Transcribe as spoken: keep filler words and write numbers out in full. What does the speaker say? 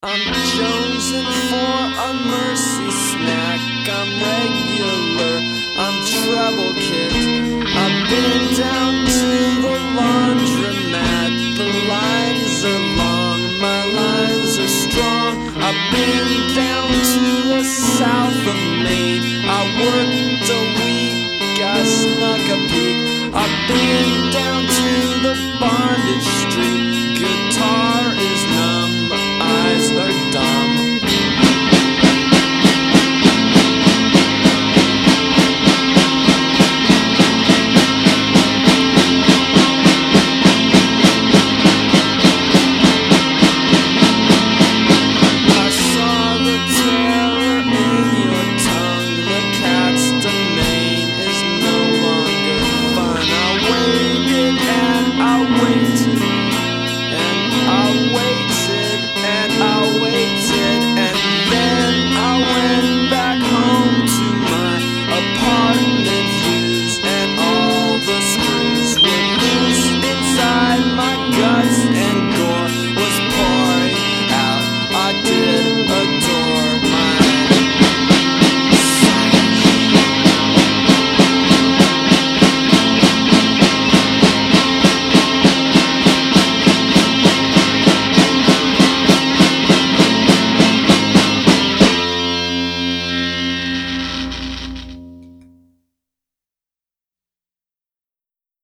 I'm chosen for a mercy snack. I'm regular, I'm trouble kid. I've been down to the laundromat. The lines are long, my lines are strong. I've been